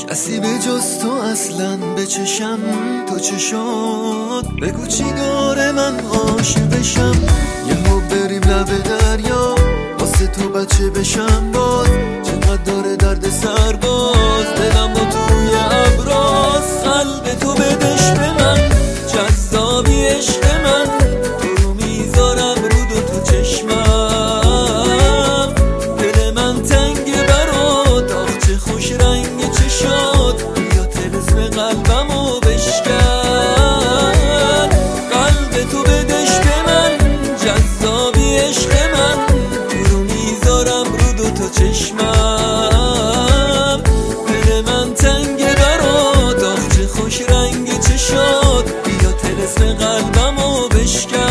کسی به جز تو اصلا به چشم تو چه شد؟ بگو چی داره من عاشقشم، یهو بریم لب دریا واسه تو بچه بشم باز، چقدر داره درد سر باز، دلم با توی ابراز. قلب تو بدش به من، جذابی عشق من، تو رو میذارم رو دو تا چشمم، دل من تنگه برات، آخ چه خوش رنگ چشات، بیا طلسم قلبمو بشکن. قلب تو بدش به من، جذابی عشق من، تو رو میذارم رو دو تا چشمم، دل من تنگه برات، آخ چه خوش رنگ چشات، بیا طلسم قلبمو بشکن.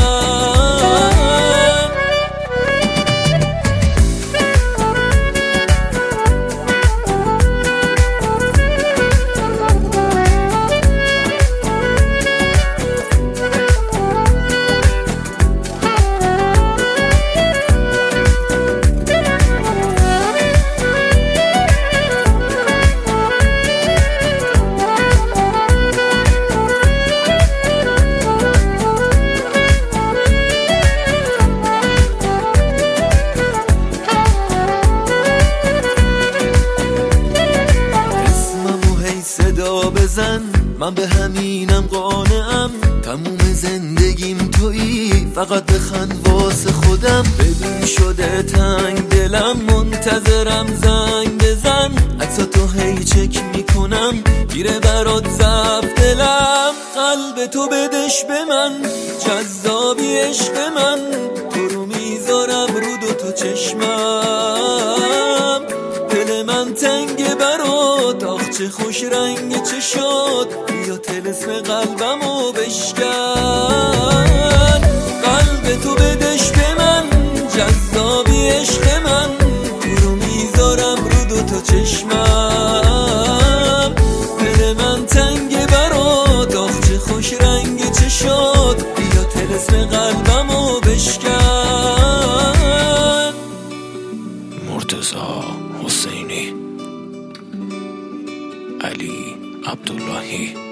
صدا بزن، من به همینم قانعم، تموم زندگیم تویی، فقط بخند واسه خودم. ببین شده تنگ دلم، منتظرم زنگ بزن، عکساتو هی چک میکنم، گیره برات ضعف دلم. قلب تو بدش به من، جذابی عشق من، تو رو میذارم رو دو تا چشمم، دل من تنگه برات، آخ چه خوش رنگ چشات، بیا طلسم قلبمو بشکن. قلب تو بدش به من، جذابی عشق من، تو رو میذارم رو دو تا چشمم، دل من تنگه برات، آخ چه خوش رنگ چشات، بیا طلسم قلبمو بشکن. مرتضی حسینی، علی عبداللهی.